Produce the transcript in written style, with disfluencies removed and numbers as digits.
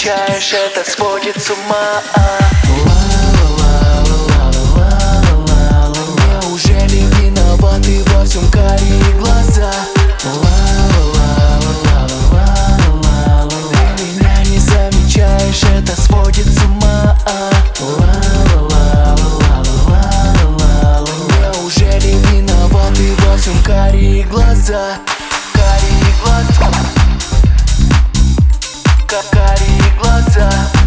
замечаешь, это сводит с ума. Неужели виноваты во всем карие глаза? Ты меня не замечаешь, это сводит с ума. Неужели виноваты во всем карие глаза? Карие глаза, карие глаза.